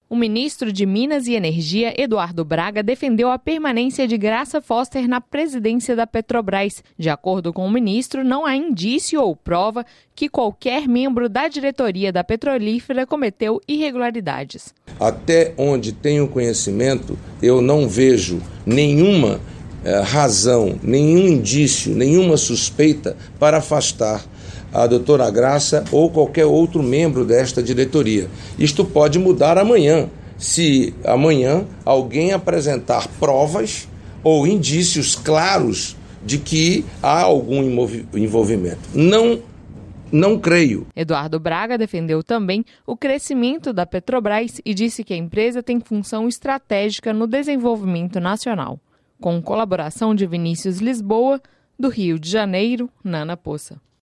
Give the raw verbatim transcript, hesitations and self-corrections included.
O ministro de Minas e Energia, Eduardo Braga, defendeu a permanência de Graça Foster na presidência da Petrobras. De acordo com o ministro, não há indício ou prova que qualquer membro da diretoria da petrolífera cometeu irregularidades. Até onde tenho conhecimento, eu não vejo nenhuma eh, razão, nenhum indício, nenhuma suspeita para afastar a doutora Graça ou qualquer outro membro desta diretoria. Isto pode mudar amanhã, se amanhã alguém apresentar provas ou indícios claros de que há algum envolvimento. Não, não creio. Eduardo Braga defendeu também o crescimento da Petrobras e disse que a empresa tem função estratégica no desenvolvimento nacional. Com colaboração de Vinícius Lisboa, do Rio de Janeiro, Nana Poça.